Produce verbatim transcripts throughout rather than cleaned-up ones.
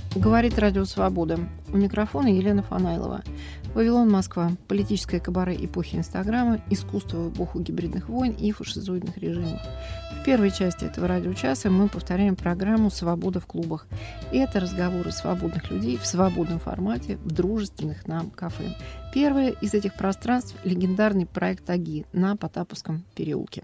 Говорит Радио Свобода. У микрофона Елена Фанайлова. Вавилон, Москва. Политическое кабаре эпохи Инстаграма, искусство в эпоху гибридных войн и фашизоидных режимов. В первой части этого радиочаса мы повторяем программу «Свобода в клубах». И это разговоры свободных людей в свободном формате в дружественных нам кафе. Первое из этих пространств – легендарный проект АГИ на Потаповском переулке.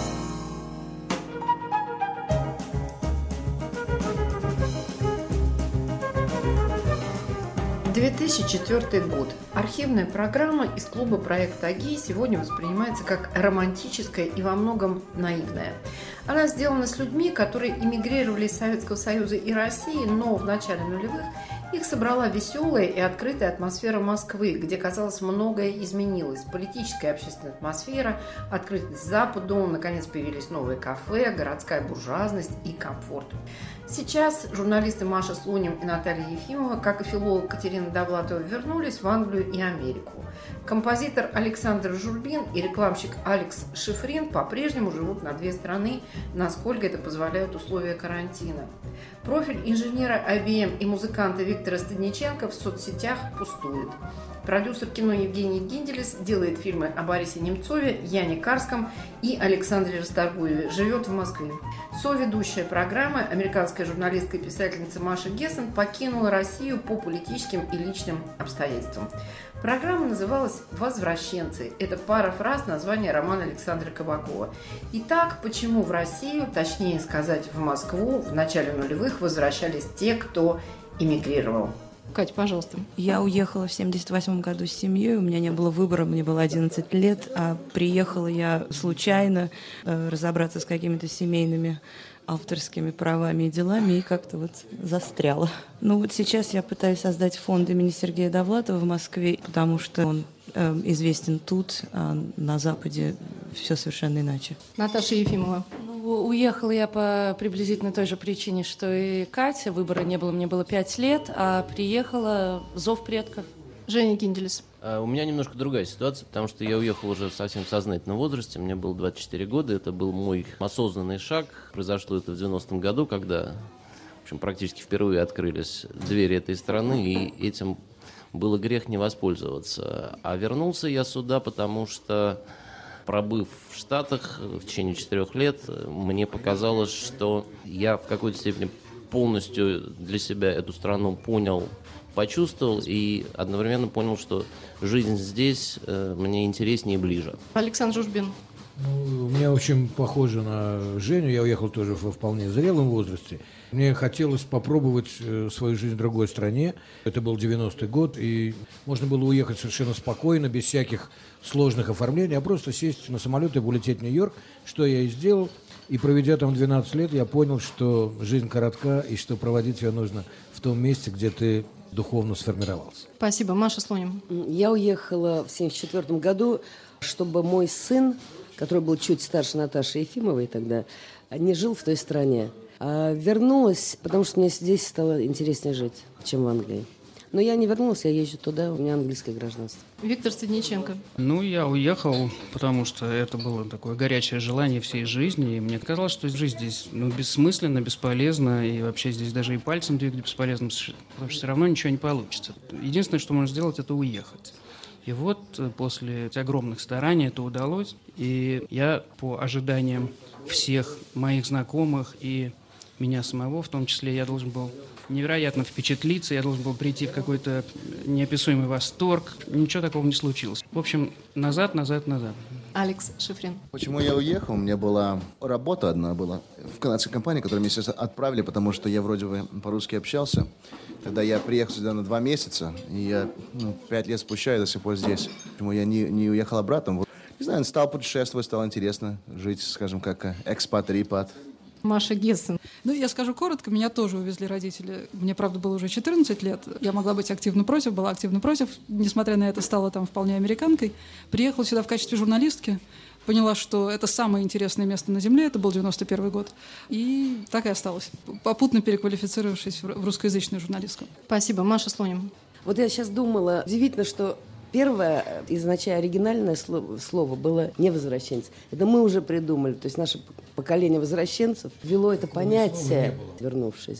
две тысячи четвёртый год. Архивная программа из клуба проекта АГИ сегодня воспринимается как романтическая и во многом наивная. Она сделана с людьми, которые эмигрировали из Советского Союза и России, но в начале нулевых их собрала веселая и открытая атмосфера Москвы, где, казалось, многое изменилось. Политическая и общественная атмосфера, открытость к Западу, наконец появились новые кафе, городская буржуазность и комфорт. Сейчас журналисты Маша Слоним и Наталья Ефимова, как и филолог Катерина Довлатова, вернулись в Англию и Америку. Композитор Александр Журбин и рекламщик Алекс Шифрин по-прежнему живут на две страны, насколько это позволяют условия карантина. Профиль инженера ай би эм и музыканта Виктора Стадниченко в соцсетях пустует. Продюсер кино Евгений Гинделес делает фильмы о Борисе Немцове, Яне Карском и Александре Расторгуеве. Живет в Москве. Соведущая программы, американская журналистка и писательница Маша Гессен, покинула Россию по политическим и личным обстоятельствам. Программа называлась «Возвращенцы». Это пара фраз названия романа Александра Кабакова. Итак, почему в Россию, точнее сказать, в Москву в начале нулевых возвращались те, кто эмигрировал? Катя, пожалуйста. Я уехала в семьдесят восьмом году с семьей, у меня не было выбора, мне было одиннадцать лет, а приехала я случайно э, разобраться с какими-то семейными авторскими правами и делами, и как-то вот застряла. Ну вот сейчас я пытаюсь создать фонд имени Сергея Довлатова в Москве, потому что он э, известен тут, а на Западе все совершенно иначе. Наташа Ефимова. Уехала я по приблизительно той же причине, что и Катя. Выбора не было, мне было пять лет, а приехала зов предков. Женя Гинделес. У меня немножко другая ситуация, потому что я уехал уже совсем в сознательном возрасте, мне было двадцать четыре года, это был мой осознанный шаг. Произошло это в девяностом году, когда, в общем, практически впервые открылись двери этой страны, и этим было грех не воспользоваться. А вернулся я сюда, потому что, пробыв в Штатах в течение четырех лет, мне показалось, что я в какой-то степени полностью для себя эту страну понял, почувствовал и одновременно понял, что жизнь здесь э, мне интереснее и ближе. Александр Журбин. Ну, у меня очень похоже на Женю. Я уехал тоже во вполне зрелом возрасте. Мне хотелось попробовать свою жизнь в другой стране. Это был девяностый год, и можно было уехать совершенно спокойно, без всяких сложных оформлений, а просто сесть на самолет и улететь в Нью-Йорк, что я и сделал. И проведя там двенадцать лет, я понял, что жизнь коротка, и что проводить ее нужно в том месте, где ты духовно сформировался. Спасибо. Маша Слоним. Я уехала в семьдесят четвёртом году, чтобы мой сын, который был чуть старше Наташи Ефимовой тогда, не жил в той стране. А вернулась, потому что мне здесь стало интереснее жить, чем в Англии. Но я не вернулась, я езжу туда, у меня английское гражданство. Виктор Стадниченко. Ну, я уехал, потому что это было такое горячее желание всей жизни. И мне казалось, что жизнь здесь ну, бессмысленна, бесполезна. И вообще здесь даже и пальцем двигать бесполезно, потому что все равно ничего не получится. Единственное, что можно сделать, это уехать. И вот после огромных стараний это удалось. И я по ожиданиям всех моих знакомых и меня самого, в том числе, я должен был невероятно впечатлиться, я должен был прийти в какой-то неописуемый восторг. Ничего такого не случилось. В общем, назад, назад, назад. Алекс Шифрин. Почему я уехал? У меня была работа одна была в канадской компании, которую меня сейчас отправили, потому что я вроде бы по-русски общался. Тогда я приехал сюда на два месяца, и я ну, пять лет спустя, я до сих пор здесь. Почему я не, не уехал обратно? Не знаю, стал путешествовать, стало интересно жить, скажем, как экспат-репат. Маша Гессен. Ну, я скажу коротко, меня тоже увезли родители. Мне, правда, было уже четырнадцать лет. Я могла быть активно против, была активно против. Несмотря на это, стала там вполне американкой. Приехала сюда в качестве журналистки. Поняла, что это самое интересное место на Земле. Это был девяносто первый год. И так и осталась, попутно переквалифицировавшись в русскоязычную журналистку. Спасибо. Маша Слоним. Вот я сейчас думала, удивительно, что первое, изначально оригинальное слово, слово было «не возвращенец». Это мы уже придумали. То есть наше поколение возвращенцев ввело это понятие, вернувшись.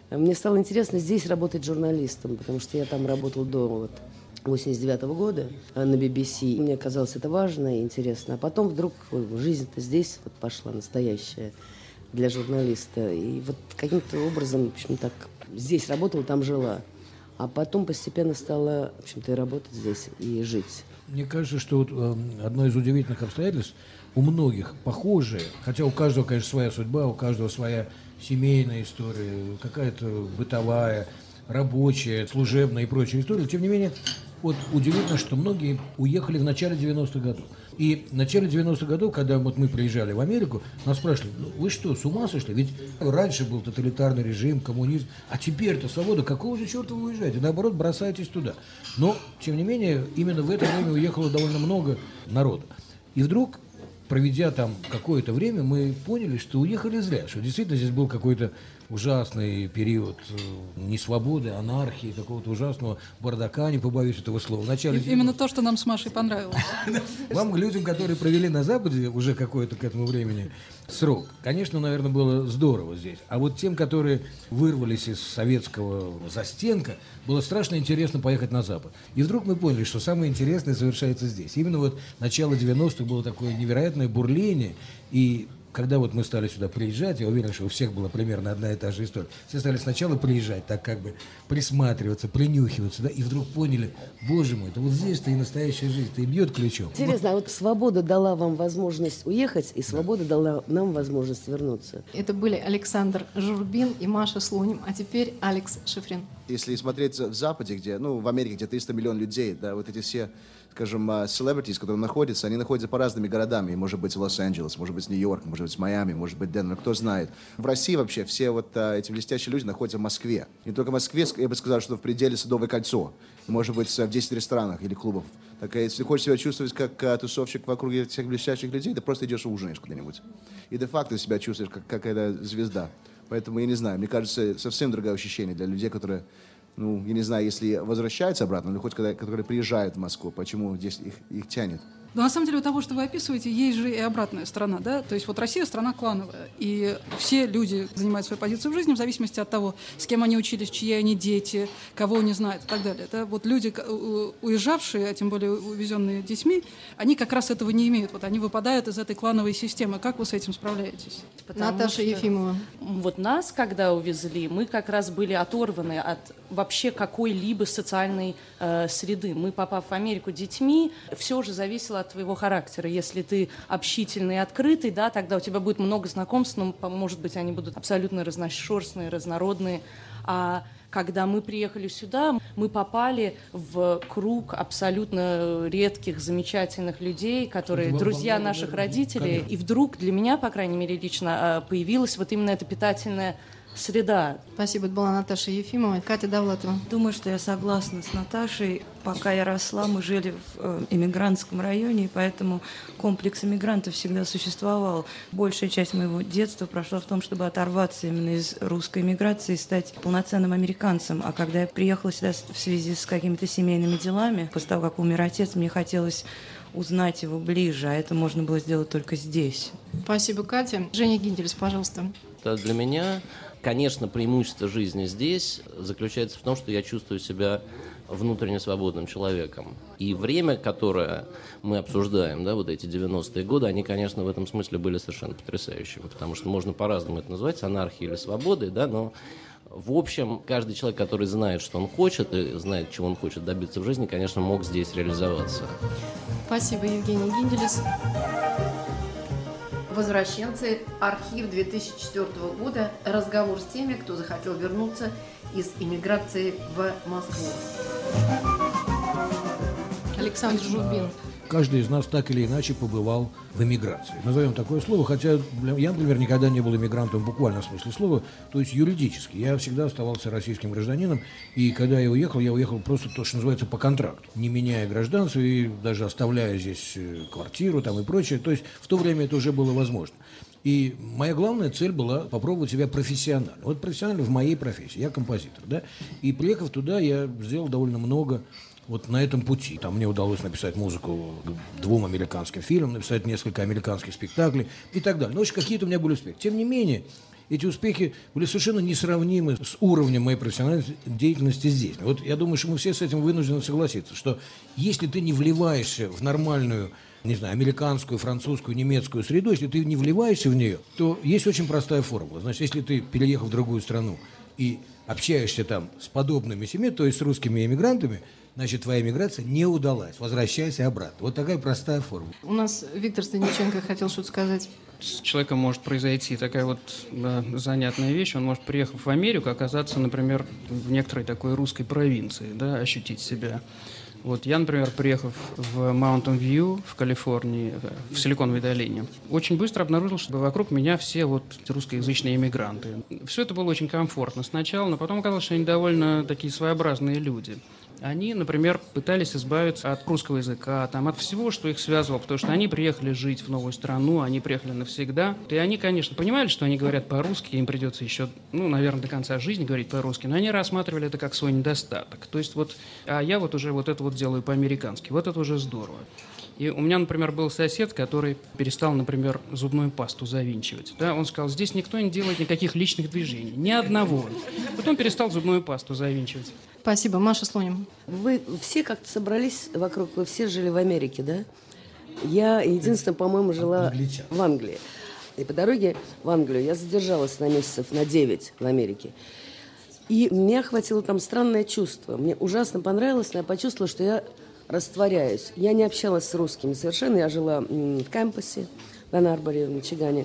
Мне стало интересно здесь работать журналистом, потому что я там работала до вот восемьдесят девятого года на би би си. Мне казалось это важно и интересно. А потом вдруг жизнь-то здесь вот пошла настоящая для журналиста. И вот каким-то образом, в общем, так здесь работала, там жила. А потом постепенно стала, в общем-то, и работать здесь, и жить. Мне кажется, что вот, э, одно из удивительных обстоятельств у многих похожее, хотя у каждого, конечно, своя судьба, у каждого своя семейная история, какая-то бытовая, рабочая, служебная и прочая история. Тем не менее, вот удивительно, что многие уехали в начале девяностых годов. И в начале девяностых годов, когда вот мы приезжали в Америку, нас спрашивали, ну вы что, с ума сошли? Ведь раньше был тоталитарный режим, коммунизм, а теперь-то свобода, какого же черта вы уезжаете? Наоборот, бросаетесь туда. Но, тем не менее, именно в это время уехало довольно много народа. И вдруг, проведя там какое-то время, мы поняли, что уехали зря, что действительно здесь был какой-то ужасный период несвободы, анархии, какого-то ужасного бардака, не побоюсь этого слова. В начале... Именно то, что нам с Машей понравилось. Вам, людям, которые провели на Западе уже какой-то к этому времени срок, конечно, наверное, было здорово здесь. А вот тем, которые вырвались из советского застенка, было страшно интересно поехать на Запад. И вдруг мы поняли, что самое интересное совершается здесь. Именно вот начало девяностых было такое невероятное бурление, и когда вот мы стали сюда приезжать, я уверен, что у всех была примерно одна и та же история. Все стали сначала приезжать, так как бы присматриваться, принюхиваться, да, и вдруг поняли, боже мой, это вот здесь-то и настоящая жизнь-то и бьет ключом. Интересно, а вот свобода дала вам возможность уехать, и свобода да. дала нам возможность вернуться. Это были Александр Журбин и Маша Слуним, а теперь Алекс Шифрин. Если смотреть в Западе, где, ну, в Америке, где триста миллионов людей, да, вот эти все, скажем, celebrities, которые находятся, они находятся по разными городам. И может быть Лос-Анджелес, может быть Нью-Йорк, может быть Майами, может быть Денвер, кто знает. В России вообще все вот а, эти блестящие люди находятся в Москве. Не только в Москве, я бы сказал, что в пределе Садовое кольцо. Может быть в десяти ресторанах или клубов. Так, если хочешь себя чувствовать как а, тусовщик вокруг этих блестящих людей, ты просто идешь и ужинаешь куда-нибудь. И де-факто себя чувствуешь как какая-то звезда. Поэтому я не знаю, мне кажется, совсем другое ощущение для людей, которые, ну, я не знаю, если возвращаются обратно, или хоть когда, которые приезжают в Москву, почему здесь их, их тянет. Но на самом деле у того, что вы описываете, есть же и обратная сторона, да? То есть вот Россия страна клановая, и все люди занимают свою позицию в жизни в зависимости от того, с кем они учились, чьи они дети, кого они знают и так далее. Да? Вот люди, уезжавшие, а тем более увезенные детьми, они как раз этого не имеют. Вот они выпадают из этой клановой системы. Как вы с этим справляетесь? Потому Наташа что... Ефимова. Вот нас, когда увезли, мы как раз были оторваны от вообще какой-либо социальной э, среды. Мы, попав в Америку детьми, все же зависело от твоего характера. Если ты общительный и открытый, да, тогда у тебя будет много знакомств, но, может быть, они будут абсолютно разношерстные, разнородные. А когда мы приехали сюда, мы попали в круг абсолютно редких, замечательных людей, которые друзья наших родителей. И вдруг для меня, по крайней мере, лично появилась вот именно эта питательная среда. Спасибо, это была Наташа Ефимова. Катя Довлатова. Думаю, что я согласна с Наташей. Пока я росла, мы жили в эмигрантском районе, и поэтому комплекс эмигрантов всегда существовал. Большая часть моего детства прошла в том, чтобы оторваться именно из русской эмиграции и стать полноценным американцем. А когда я приехала сюда в связи с какими-то семейными делами, после того, как умер отец, мне хотелось узнать его ближе, а это можно было сделать только здесь. Спасибо, Катя. Женя Гиндельс, пожалуйста. Для меня, конечно, преимущество жизни здесь заключается в том, что я чувствую себя внутренне свободным человеком. И время, которое мы обсуждаем, да, вот эти девяностые годы, они, конечно, в этом смысле были совершенно потрясающими, потому что можно по-разному это называть, анархией или свободой, да, но в общем, каждый человек, который знает, что он хочет, и знает, чего он хочет добиться в жизни, конечно, мог здесь реализоваться. Спасибо, Евгений Гинделес. Возвращенцы. Архив две тысячи четвёртого года. Разговор с теми, кто захотел вернуться из эмиграции в Москву. Александр Журбин. Каждый из нас так или иначе побывал в эмиграции. Назовем такое слово, хотя я, например, никогда не был эмигрантом в буквальном смысле слова, то есть юридически. Я всегда оставался российским гражданином, и когда я уехал, я уехал просто то, что называется, по контракту, не меняя гражданство и даже оставляя здесь квартиру там и прочее. То есть в то время это уже было возможно. И моя главная цель была попробовать себя профессионально. Вот профессионально в моей профессии. Я композитор, да. И приехав туда, я сделал довольно много вот на этом пути. Там мне удалось написать музыку к двум американским фильмам, написать несколько американских спектаклей и так далее. Ну, в общем, какие-то у меня были успехи. Тем не менее, эти успехи были совершенно несравнимы с уровнем моей профессиональной деятельности здесь. Вот я думаю, что мы все с этим вынуждены согласиться, что если ты не вливаешься в нормальную, не знаю, американскую, французскую, немецкую среду, если ты не вливаешься в нее, то есть очень простая формула. Значит, если ты, переехав в другую страну и общаешься там с подобными семьями, то есть с русскими эмигрантами, значит, твоя миграция не удалась. Возвращайся обратно. Вот такая простая формула. У нас Виктор Станиченко хотел что-то сказать. С человеком может произойти такая вот да, занятная вещь. Он может, приехав в Америку, оказаться, например, в некоторой такой русской провинции, да, ощутить себя. Вот я, например, приехав в Mountain View в Калифорнии, в Силиконовой долине, очень быстро обнаружил, что вокруг меня все вот русскоязычные иммигранты. Все это было очень комфортно сначала, но потом оказалось, что они довольно такие своеобразные люди. Они, например, пытались избавиться от русского языка, там, от всего, что их связывало, потому что они приехали жить в новую страну, они приехали навсегда. И они, конечно, понимали, что они говорят по-русски, им придется еще, ну, наверное, до конца жизни говорить по-русски, но они рассматривали это как свой недостаток. То есть вот, а я вот уже вот это вот делаю по-американски, вот это уже здорово. И у меня, например, был сосед, который перестал, например, зубную пасту завинчивать. Да, он сказал, здесь никто не делает никаких личных движений, ни одного. Потом перестал зубную пасту завинчивать. Спасибо. Маша Слоним. Вы все как-то собрались вокруг, вы все жили в Америке, да? Я единственное, по-моему, жила Англичан. в Англии. И по дороге в Англию я задержалась на месяцев на девять в Америке. И меня охватило там странное чувство. Мне ужасно понравилось, но я почувствовала, что я растворяюсь. Я не общалась с русскими совершенно. Я жила в кампусе в Ан-Арборе, в Мичигане.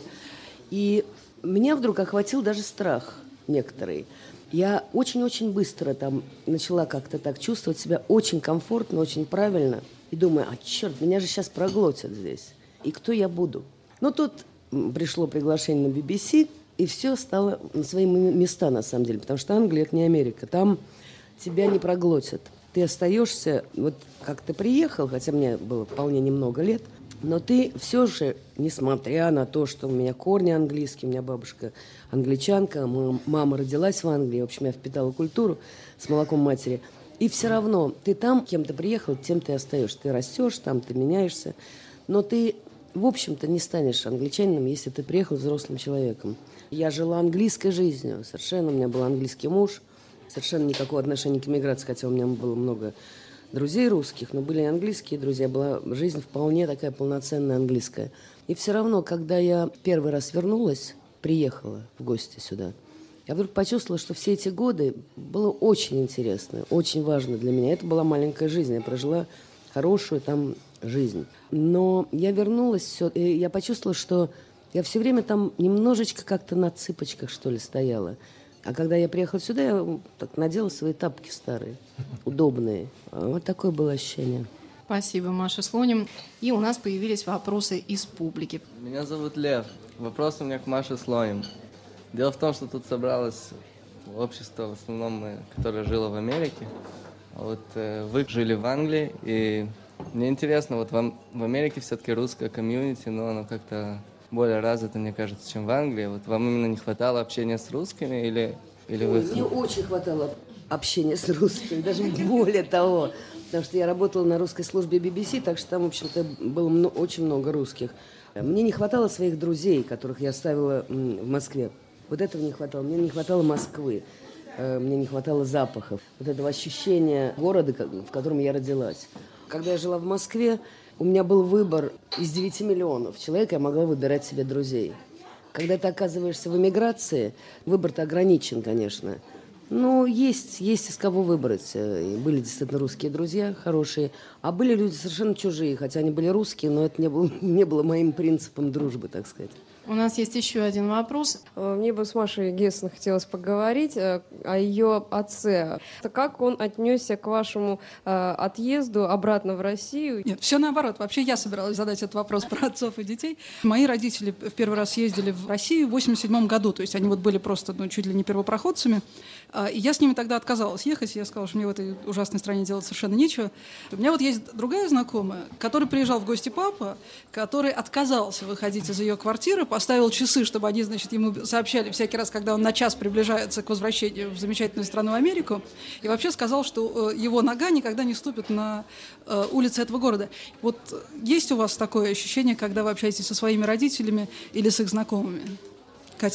И меня вдруг охватил даже страх некоторый. Я очень-очень быстро там начала как-то так чувствовать себя очень комфортно, очень правильно. И думаю, а черт, меня же сейчас проглотят здесь. И кто я буду? Но тут пришло приглашение на би би си, и все стало на свои места, на самом деле. Потому что Англия – это не Америка. Там тебя не проглотят. Ты остаешься, вот как ты приехал, хотя мне было вполне немного лет, но ты все же, несмотря на то, что у меня корни английские, у меня бабушка англичанка, мама родилась в Англии, в общем, я впитала культуру с молоком матери, и все равно ты там, кем ты приехал, тем ты остаешься. Ты растешь там, ты меняешься, но ты, в общем-то, не станешь англичанином, если ты приехал взрослым человеком. Я жила английской жизнью, совершенно, у меня был английский муж, совершенно никакого отношения к эмиграции, хотя у меня было много друзей русских, но были и английские друзья, была жизнь вполне такая полноценная английская. И все равно, когда я первый раз вернулась, приехала в гости сюда, я вдруг почувствовала, что все эти годы было очень интересно, очень важно для меня. Это была маленькая жизнь, я прожила хорошую там жизнь. Но я вернулась, все, и я почувствовала, что я все время там немножечко как-то на цыпочках, что ли, стояла. А когда я приехала сюда, я так надела свои тапки старые, удобные. Вот такое было ощущение. Спасибо, Маша Слоним. И у нас появились вопросы из публики. Меня зовут Лев. Вопрос у меня к Маше Слоним. Дело в том, что тут собралось общество, в основном, которое жило в Америке. А вот э, вы жили в Англии, и мне интересно, вот вам в Америке все-таки русское комьюнити, но оно как-то более развито, мне кажется, чем в Англии. Вот вам именно не хватало общения с русскими или, или Ой, вы... мне очень хватало общения с русскими, даже более того. Потому что я работала на русской службе би би си, так что там, в общем-то, было мно- очень много русских. Мне не хватало своих друзей, которых я оставила м, в Москве. Вот этого не хватало. Мне не хватало Москвы. Э, мне не хватало запахов. Вот этого ощущения города, в котором я родилась. Когда я жила в Москве, у меня был выбор из девяти миллионов человек, я могла выбирать себе друзей. Когда ты оказываешься в эмиграции, выбор-то ограничен, конечно. Но есть, есть из кого выбрать. И были действительно русские друзья хорошие, а были люди совершенно чужие, хотя они были русские, но это не было, не было моим принципом дружбы, так сказать. У нас есть еще один вопрос. Мне бы с Машей Гессен хотелось поговорить о ее отце. Как он отнесся к вашему э, отъезду обратно в Россию? Нет, все наоборот. Вообще я собиралась задать этот вопрос про отцов и детей. Мои родители в первый раз ездили в Россию в восемьдесят седьмом году, то есть они вот были просто ну, чуть ли не первопроходцами. И я с ними тогда отказалась ехать. Я сказала, что мне в этой ужасной стране делать совершенно нечего. У меня вот есть другая знакомая, который приезжал в гости папа, который отказался выходить из ее квартиры, поставил часы, чтобы они, значит, ему сообщали всякий раз, когда он на час приближается к возвращению в замечательную страну Америку, и вообще сказал, что его нога никогда не ступит на улицы этого города. Вот есть у вас такое ощущение, когда вы общаетесь со своими родителями или с их знакомыми? Катя?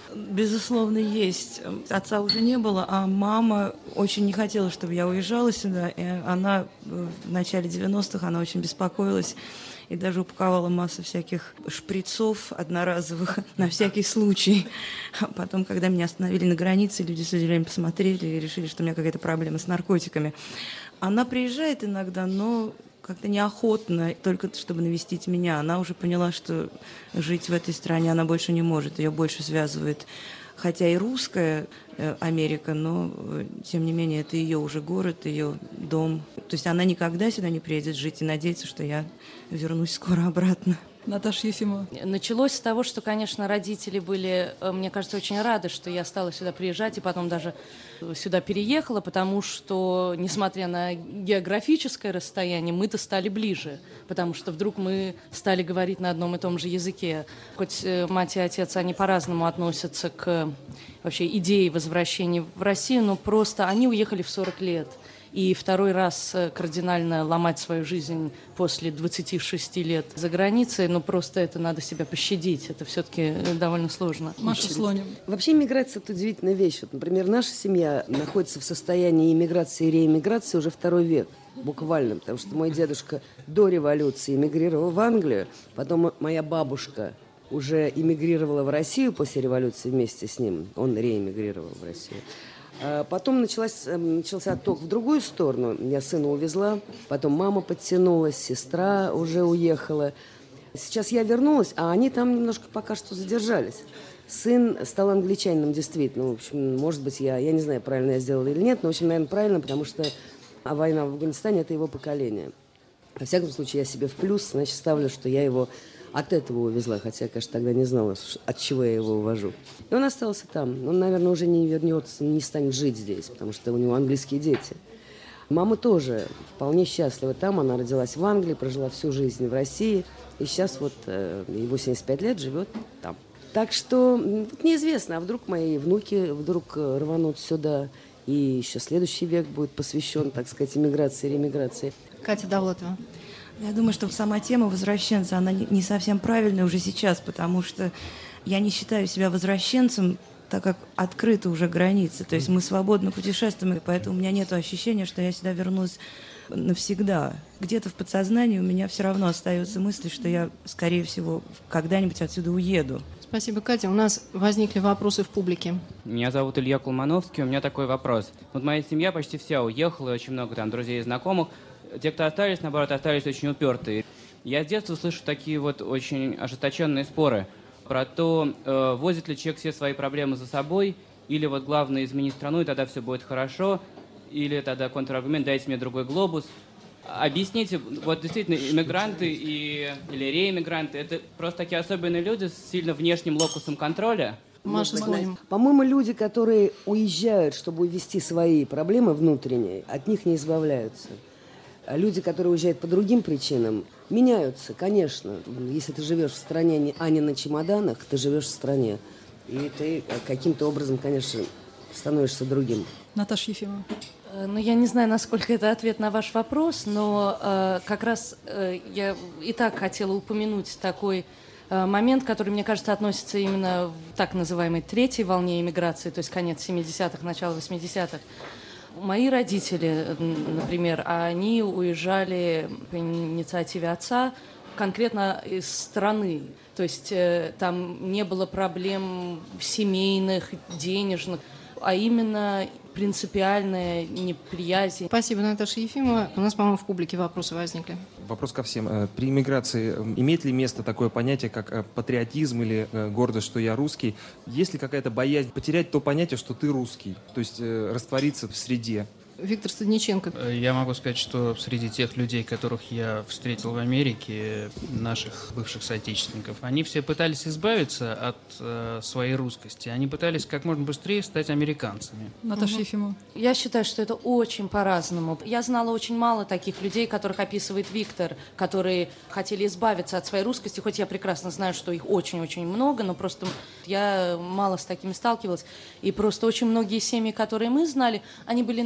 Безусловно, есть. Отца уже не было, а мама очень не хотела, чтобы я уезжала сюда. И она в начале девяностых, она очень беспокоилась и даже упаковала массу всяких шприцов одноразовых на всякий случай. А потом, когда меня остановили на границе, люди с удивлением посмотрели и решили, что у меня какая-то проблема с наркотиками. Она приезжает иногда, но как-то неохотно, только чтобы навестить меня. Она уже поняла, что жить в этой стране она больше не может. Ее больше связывает, хотя и русская Америка, но, тем не менее, это ее уже город, ее дом. То есть она никогда сюда не приедет жить и надеется, что я вернусь скоро обратно. Наташа Ефимова. Началось с того, что, конечно, родители были, мне кажется, очень рады, что я стала сюда приезжать и потом даже сюда переехала, потому что, несмотря на географическое расстояние, мы-то стали ближе, потому что вдруг мы стали говорить на одном и том же языке. Хоть мать и отец, они по-разному относятся к вообще идее возвращения в Россию, но просто они уехали в сорок лет. И второй раз кардинально ломать свою жизнь после двадцати шести лет за границей, ну просто это надо себя пощадить, это все-таки довольно сложно. Маша Слоним. Вообще миграция – это удивительная вещь. Вот, например, наша семья находится в состоянии иммиграции и реэмиграции уже второй век, буквально, потому что мой дедушка до революции эмигрировал в Англию, потом моя бабушка уже эмигрировала в Россию после революции вместе с ним, он реэмигрировал в Россию. Потом началась, начался отток в другую сторону. Я сына увезла, потом мама подтянулась, сестра уже уехала. Сейчас я вернулась, а они там немножко пока что задержались. Сын стал англичанином, действительно. В общем, может быть, я, я не знаю, правильно я сделала или нет, но, в общем, наверное, правильно, потому что а война в Афганистане – это его поколение. Во всяком случае, я себе в плюс, значит, ставлю, что я его от этого увезла, хотя я, конечно, тогда не знала, от чего я его увожу. И он остался там. Он, наверное, уже не вернется, не станет жить здесь, потому что у него английские дети. Мама тоже вполне счастлива там. Она родилась в Англии, прожила всю жизнь в России. И сейчас вот э, ей восемьдесят пять лет, живет там. Так что вот неизвестно, а вдруг мои внуки вдруг рванут сюда. И еще следующий век будет посвящен, так сказать, иммиграции и ремиграции. Катя Давлатова. Я думаю, что сама тема возвращенца, она не совсем правильная уже сейчас, потому что я не считаю себя возвращенцем, так как открыты уже границы. То есть мы свободно путешествуем, и поэтому у меня нет ощущения, что я сюда вернусь навсегда. Где-то в подсознании у меня все равно остаются мысли, что я, скорее всего, когда-нибудь отсюда уеду. Спасибо, Катя. У нас возникли вопросы в публике. Меня зовут Илья Кулмановский, у меня такой вопрос. Вот моя семья почти вся уехала, очень много там друзей и знакомых. Те, кто остались, наоборот, остались очень упертые. Я с детства слышу такие вот очень ожесточенные споры про то, э, возит ли человек все свои проблемы за собой, или вот главное изменить страну, и тогда все будет хорошо, или тогда контраргумент, дайте мне другой глобус. Объясните, вот действительно, иммигранты и, или реэмигранты, это просто такие особенные люди с сильно внешним локусом контроля? Маша Слоним. По-моему, люди, которые уезжают, чтобы увести свои проблемы внутренние, от них не избавляются. А люди, которые уезжают по другим причинам, меняются, конечно. Если ты живешь в стране, а не на чемоданах, ты живешь в стране. И ты каким-то образом, конечно, становишься другим. Наташа Ефимова. Ну, я не знаю, насколько это ответ на ваш вопрос, но э, как раз э, я и так хотела упомянуть такой э, момент, который, мне кажется, относится именно в так называемой третьей волне эмиграции, то есть конец семидесятых, начало восьмидесятых. Мои родители, например, они уезжали по инициативе отца конкретно из страны. То есть э, там не было проблем семейных, денежных, а именно принципиальная неприязнь. Спасибо, Наташа Ефимова. У нас, по-моему, в публике вопросы возникли. Вопрос ко всем. При иммиграции имеет ли место такое понятие, как патриотизм или гордость, что я русский? Есть ли какая-то боязнь потерять то понятие, что ты русский? То есть раствориться в среде? Виктор Стадниченко. Я могу сказать, что среди тех людей, которых я встретил в Америке, наших бывших соотечественников, они все пытались избавиться от э, своей русскости. Они пытались как можно быстрее стать американцами. Наташа Угу. Ефимова. Я считаю, что это очень по-разному. Я знала очень мало таких людей, которых описывает Виктор, которые хотели избавиться от своей русскости, хоть я прекрасно знаю, что их очень-очень много, но просто я мало с такими сталкивалась. И просто очень многие семьи, которые мы знали, они были настолько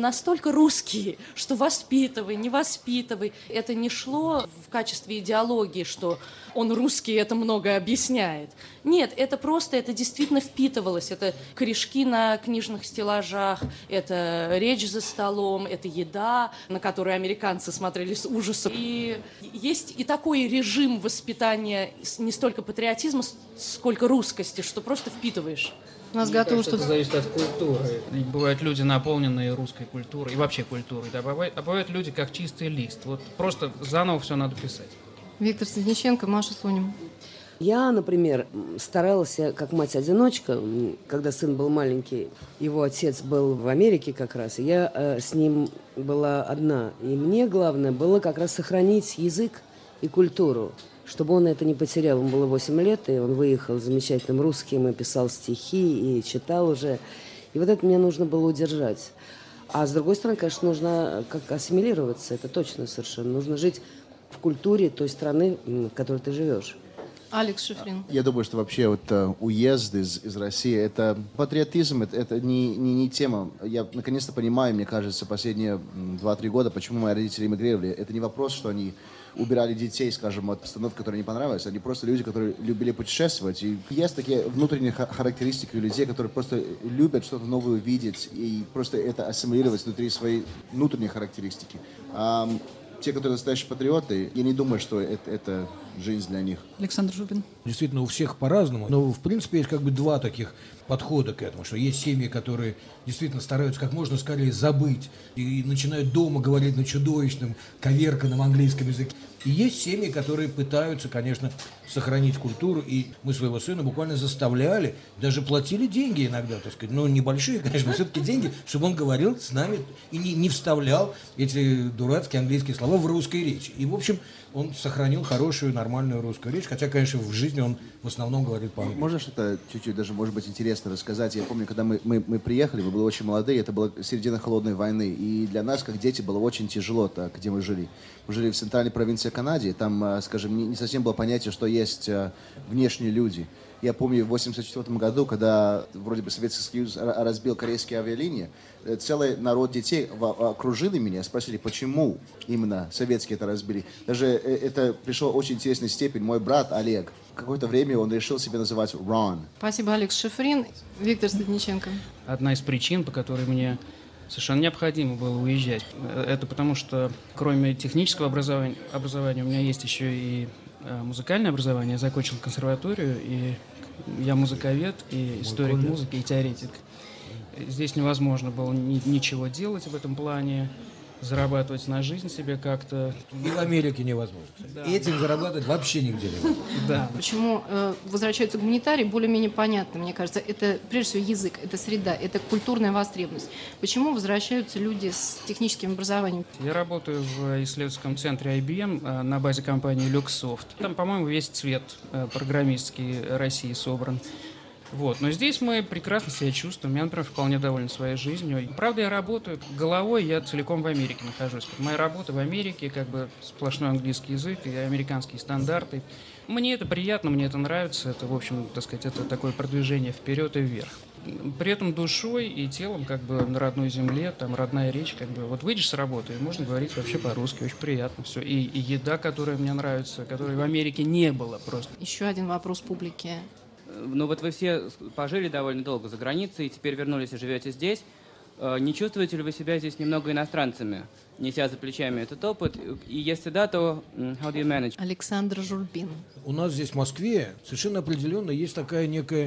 только русские, что воспитывай, не воспитывай. Это не шло в качестве идеологии, что он русский, это многое объясняет. Нет, это просто, это действительно впитывалось. Это корешки на книжных стеллажах, это речь за столом, это еда, на которую американцы смотрели с ужасом. И есть и такой режим воспитания не столько патриотизма, сколько русскости, что просто впитываешь. У нас готово что-то... Это зависит от культуры. И бывают люди, наполненные русской культурой, и вообще культурой. Да, бывают, а бывают люди, как чистый лист. Вот просто заново все надо писать. Виктор Снезниченко, Маша Слоним. Я, например, старалась, как мать-одиночка, когда сын был маленький, его отец был в Америке как раз, и я э, с ним была одна. И мне главное было как раз сохранить язык и культуру, чтобы он это не потерял. Ему было восемь лет, и он выехал замечательным русским, и писал стихи, и читал уже. И вот это мне нужно было удержать. А с другой стороны, конечно, нужно как ассимилироваться, это точно совершенно. Нужно жить в культуре той страны, в которой ты живешь. Алекс Шифрин. Я думаю, что вообще вот uh, уезд из, из России, это патриотизм, это, это не, не, не тема. Я наконец-то понимаю, мне кажется, последние два-три года, почему мои родители эмигрировали. Это не вопрос, что они убирали детей, скажем, от постановки, которая не понравилась. Они просто люди, которые любили путешествовать. И есть такие внутренние характеристики у людей, которые просто любят что-то новое увидеть и просто это ассимилировать внутри своей внутренней характеристики. А те, которые настоящие патриоты, я не думаю, что это, это жизнь для них. Александр Жубин. Действительно, у всех по-разному, но, в принципе, есть как бы два таких подхода к этому, что есть семьи, которые действительно стараются как можно скорее забыть и начинают дома говорить на чудовищном, коверканном английском языке. И есть семьи, которые пытаются, конечно, сохранить культуру, и мы своего сына буквально заставляли, даже платили деньги иногда, так сказать, ну, небольшие, конечно, но все-таки деньги, чтобы он говорил с нами и не, не вставлял эти дурацкие английские слова в русской речи. И, в общем, он сохранил хорошую, нормальную русскую речь, хотя, конечно, в жизни он в основном говорит по-английски. Можно что-то чуть-чуть даже, может быть, интересно рассказать? Я помню, когда мы, мы, мы приехали, мы были очень молодые, это была середина холодной войны, и для нас, как дети, было очень тяжело, так, где мы жили. Мы жили в центральной провинции Канады, там, скажем, не, не совсем было понятие, что есть внешние люди. Я помню в восемьдесят четвёртом году, когда вроде бы Советский Союз разбил корейские авиалинии, целый народ детей окружили меня, спросили, почему именно советские это разбили. Даже это пришло в очень интересной степени. Мой брат Олег, какое-то время он решил себя называть Рон. Спасибо, Алекс Шифрин. Виктор Снезниченко. Одна из причин, по которой мне совершенно необходимо было уезжать, это потому что кроме технического образования, образования у меня есть еще и музыкальное образование. Я закончил консерваторию, и я музыковед, и историк музыки, и теоретик. Здесь невозможно было ни, ничего делать в этом плане, зарабатывать на жизнь себе как-то. И в Америке невозможно. Да. И этим зарабатывать вообще нигде невозможно. Да. Почему э, возвращаются гуманитарии, более-менее понятно, мне кажется. Это, прежде всего, язык, это среда, это культурная востребованность. Почему возвращаются люди с техническим образованием? Я работаю в исследовательском центре ай би эм э, на базе компании Luxsoft. Там, по-моему, весь цвет э, программистский России собран. Вот. Но здесь мы прекрасно себя чувствуем. Я, например, вполне доволен своей жизнью. Правда, я работаю головой, я целиком в Америке нахожусь. Моя работа в Америке, как бы сплошной английский язык и американские стандарты. Мне это приятно, мне это нравится. Это, в общем, так сказать, это такое продвижение вперед и вверх. При этом душой и телом, как бы на родной земле, там родная речь, как бы вот выйдешь с работы, и можно говорить вообще по-русски, очень приятно все. И, и еда, которая мне нравится, которой в Америке не было просто. Еще один вопрос публики. Ну вот вы все пожили довольно долго за границей, и теперь вернулись и живете здесь. Не чувствуете ли вы себя здесь немного иностранцами, неся за плечами этот опыт? И если да, то how do you manage? Александр Журбин. У нас здесь в Москве совершенно определенно есть такая некая,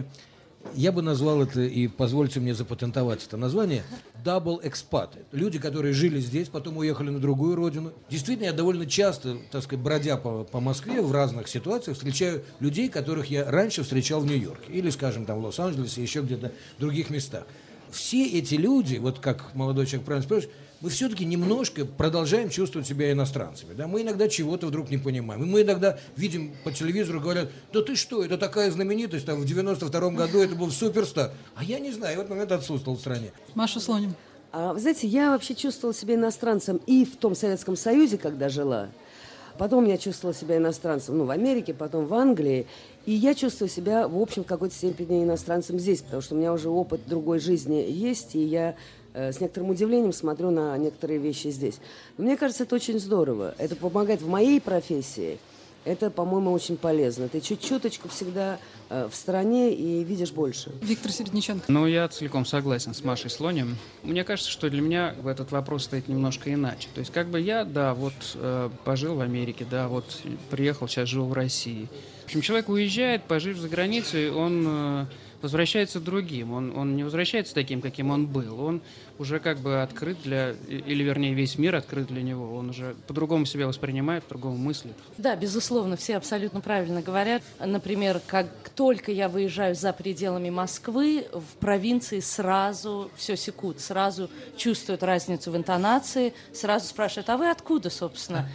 я бы назвал это, и позвольте мне запатентовать это название, double expat. Люди, которые жили здесь, потом уехали на другую родину. Действительно, я довольно часто, так сказать, бродя по, по Москве в разных ситуациях, встречаю людей, которых я раньше встречал в Нью-Йорке. Или, скажем, там в Лос-Анджелесе, еще где-то в других местах. Все эти люди, вот как молодой человек правильно спрашивает, мы все-таки немножко продолжаем чувствовать себя иностранцами. Да? Мы иногда чего-то вдруг не понимаем. И мы иногда видим по телевизору, говорят, да ты что, это такая знаменитость, там в девяносто втором году это был суперстар. А я не знаю, я в этот момент отсутствовал в стране. Маша Слоним. А, вы знаете, я вообще чувствовала себя иностранцем и в том Советском Союзе, когда жила. Потом я чувствовала себя иностранцем, ну, в Америке, потом в Англии. И я чувствую себя, в общем, в какой-то степени иностранцем здесь, потому что у меня уже опыт другой жизни есть, и я э, с некоторым удивлением смотрю на некоторые вещи здесь. Но мне кажется, это очень здорово. Это помогает в моей профессии. Это, по-моему, очень полезно. Ты чуть-чуточку всегда э, в стороне и видишь больше. Виктор Середниченко. Ну, я целиком согласен с Машей Слонем. Мне кажется, что для меня этот вопрос стоит немножко иначе. То есть, как бы я, да, вот э, пожил в Америке, да, вот приехал, сейчас живу в России. В общем, человек уезжает, пожив за границей, он э, возвращается другим. Он, он не возвращается таким, каким он был. Он уже как бы открыт для, или вернее весь мир открыт для него. Он уже по-другому себя воспринимает, по-другому мыслит. Да, безусловно, все абсолютно правильно говорят. Например, как только я выезжаю за пределами Москвы, в провинции сразу все секут, сразу чувствуют разницу в интонации, сразу спрашивают, а вы откуда, собственно?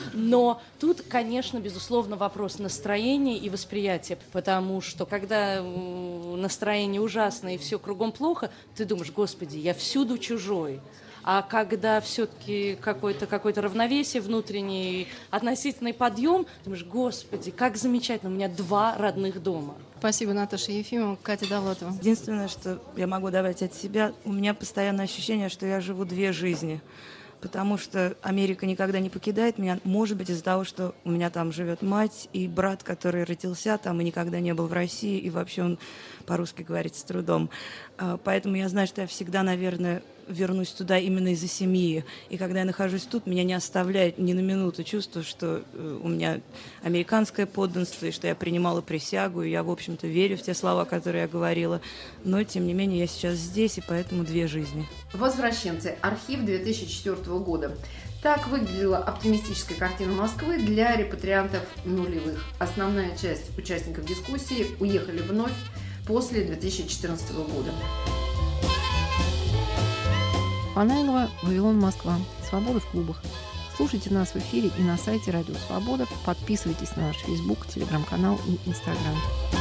Но тут, конечно, безусловно, вопрос настроения и восприятия, потому что когда настроение ужасное и все кругом плохо, ты думаешь, господи, я всюду чужой. А когда все-таки какое-то, какое-то равновесие внутренний, относительный подъем, думаешь, господи, как замечательно, у меня два родных дома. Спасибо, Наташа Ефимова. Катя Довлатова. Единственное, что я могу добавить от себя, у меня постоянное ощущение, что я живу две жизни. Потому что Америка никогда не покидает меня, может быть, из-за того, что у меня там живет мать и брат, который родился там и никогда не был в России, и вообще он по-русски говорит с трудом. Поэтому я знаю, что я всегда, наверное, вернусь туда именно из-за семьи. И когда я нахожусь тут, меня не оставляет ни на минуту чувство, что у меня американское подданство, и что я принимала присягу, и я, в общем-то, верю в те слова, которые я говорила. Но, тем не менее, я сейчас здесь, и поэтому две жизни. Возвращенцы. Архив две тысячи четвёртого года. Так выглядела оптимистическая картина Москвы для репатриантов нулевых. Основная часть участников дискуссии уехали вновь после две тысячи четырнадцатого года. Панаилова, Вавилон, Москва. Свобода в клубах. Слушайте нас в эфире и на сайте Радио Свобода. Подписывайтесь на наш Facebook, Телеграм-канал и Инстаграм.